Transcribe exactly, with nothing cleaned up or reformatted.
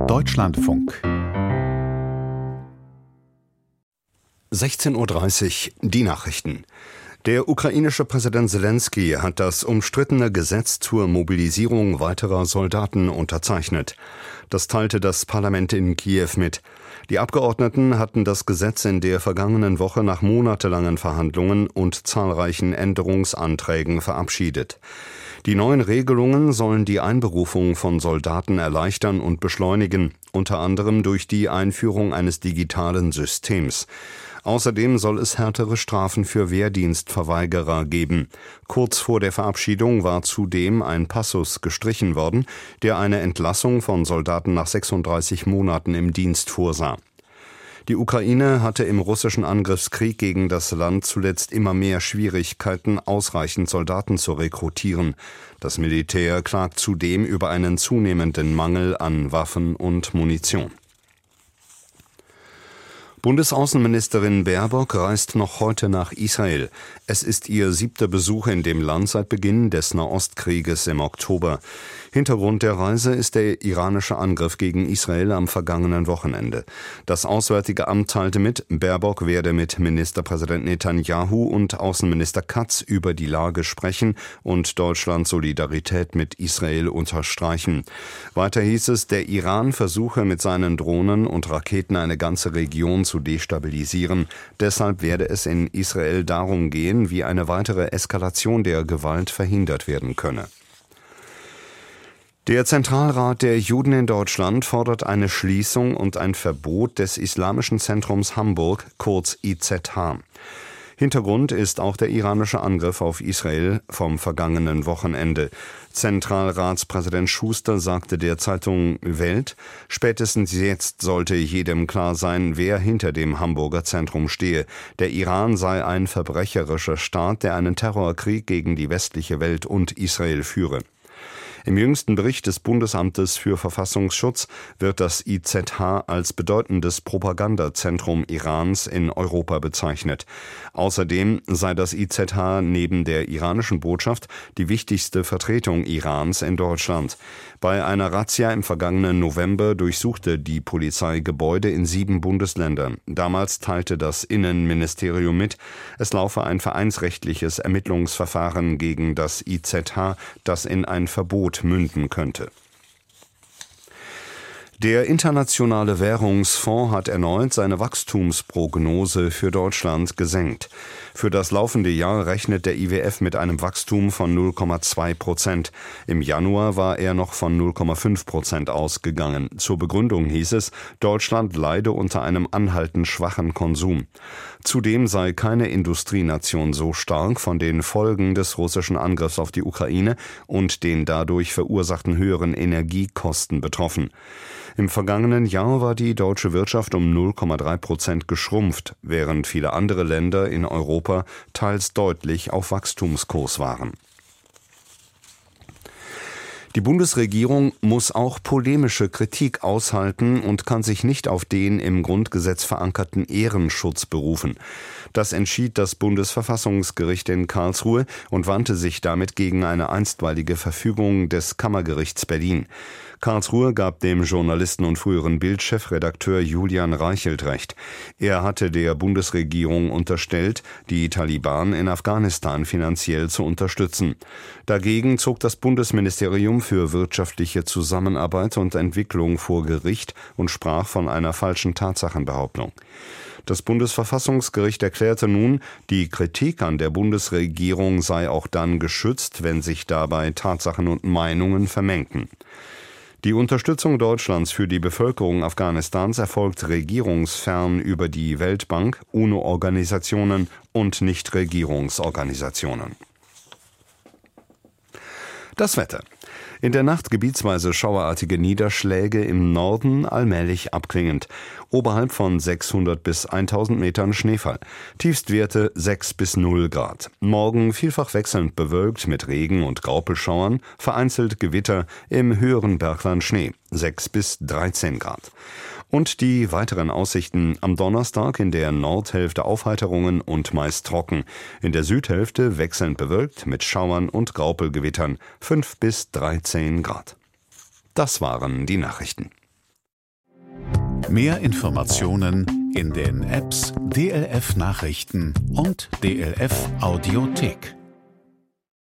Deutschlandfunk. sechzehn Uhr dreißig, die Nachrichten. Der ukrainische Präsident Selenskyj hat das umstrittene Gesetz zur Mobilisierung weiterer Soldaten unterzeichnet. Das teilte das Parlament in Kiew mit. Die Abgeordneten hatten das Gesetz in der vergangenen Woche nach monatelangen Verhandlungen und zahlreichen Änderungsanträgen verabschiedet. Die neuen Regelungen sollen die Einberufung von Soldaten erleichtern und beschleunigen, unter anderem durch die Einführung eines digitalen Systems. Außerdem soll es härtere Strafen für Wehrdienstverweigerer geben. Kurz vor der Verabschiedung war zudem ein Passus gestrichen worden, der eine Entlassung von Soldaten nach sechsunddreißig Monaten im Dienst vorsah. Die Ukraine hatte im russischen Angriffskrieg gegen das Land zuletzt immer mehr Schwierigkeiten, ausreichend Soldaten zu rekrutieren. Das Militär klagt zudem über einen zunehmenden Mangel an Waffen und Munition. Bundesaußenministerin Baerbock reist noch heute nach Israel. Es ist ihr siebter Besuch in dem Land seit Beginn des Nahostkrieges im Oktober. Hintergrund der Reise ist der iranische Angriff gegen Israel am vergangenen Wochenende. Das Auswärtige Amt teilte mit, Baerbock werde mit Ministerpräsident Netanyahu und Außenminister Katz über die Lage sprechen und Deutschlands Solidarität mit Israel unterstreichen. Weiter hieß es, der Iran versuche mit seinen Drohnen und Raketen eine ganze Region zu destabilisieren. Deshalb werde es in Israel darum gehen, wie eine weitere Eskalation der Gewalt verhindert werden könne. Der Zentralrat der Juden in Deutschland fordert eine Schließung und ein Verbot des Islamischen Zentrums Hamburg, kurz I Z H. Hintergrund ist auch der iranische Angriff auf Israel vom vergangenen Wochenende. Zentralratspräsident Schuster sagte der Zeitung Welt, spätestens jetzt sollte jedem klar sein, wer hinter dem Hamburger Zentrum stehe. Der Iran sei ein verbrecherischer Staat, der einen Terrorkrieg gegen die westliche Welt und Israel führe. Im jüngsten Bericht des Bundesamtes für Verfassungsschutz wird das I Z H als bedeutendes Propagandazentrum Irans in Europa bezeichnet. Außerdem sei das I Z H neben der iranischen Botschaft die wichtigste Vertretung Irans in Deutschland. Bei einer Razzia im vergangenen November durchsuchte die Polizei Gebäude in sieben Bundesländern. Damals teilte das Innenministerium mit, es laufe ein vereinsrechtliches Ermittlungsverfahren gegen das I Z H, das in ein Verbot münden könnte. Der Internationale Währungsfonds hat erneut seine Wachstumsprognose für Deutschland gesenkt. Für das laufende Jahr rechnet der I W F mit einem Wachstum von null Komma zwei Prozent. Im Januar war er noch von null Komma fünf Prozent ausgegangen. Zur Begründung hieß es, Deutschland leide unter einem anhaltend schwachen Konsum. Zudem sei keine Industrienation so stark von den Folgen des russischen Angriffs auf die Ukraine und den dadurch verursachten höheren Energiekosten betroffen. Im vergangenen Jahr war die deutsche Wirtschaft um null Komma drei Prozent geschrumpft, während viele andere Länder in Europa teils deutlich auf Wachstumskurs waren. Die Bundesregierung muss auch polemische Kritik aushalten und kann sich nicht auf den im Grundgesetz verankerten Ehrenschutz berufen. Das entschied das Bundesverfassungsgericht in Karlsruhe und wandte sich damit gegen eine einstweilige Verfügung des Kammergerichts Berlin. Karlsruhe gab dem Journalisten und früheren Bild-Chefredakteur Julian Reichelt recht. Er hatte der Bundesregierung unterstellt, die Taliban in Afghanistan finanziell zu unterstützen. Dagegen zog das Bundesministerium für wirtschaftliche Zusammenarbeit und Entwicklung vor Gericht und sprach von einer falschen Tatsachenbehauptung. Das Bundesverfassungsgericht erklärte nun, die Kritik an der Bundesregierung sei auch dann geschützt, wenn sich dabei Tatsachen und Meinungen vermengten. Die Unterstützung Deutschlands für die Bevölkerung Afghanistans erfolgt regierungsfern über die Weltbank, UNO-Organisationen und Nichtregierungsorganisationen. Das Wetter. In der Nacht gebietsweise schauerartige Niederschläge, im Norden allmählich abklingend. Oberhalb von sechshundert bis tausend Metern Schneefall. Tiefstwerte sechs bis null Grad. Morgen vielfach wechselnd bewölkt mit Regen- und Graupelschauern, vereinzelt Gewitter, im höheren Bergland Schnee, sechs bis dreizehn Grad. Und die weiteren Aussichten: am Donnerstag in der Nordhälfte Aufheiterungen und meist trocken. In der Südhälfte wechselnd bewölkt mit Schauern und Graupelgewittern, fünf bis dreizehn Grad. Das waren die Nachrichten. Mehr Informationen in den Apps D L F Nachrichten und D L F Audiothek.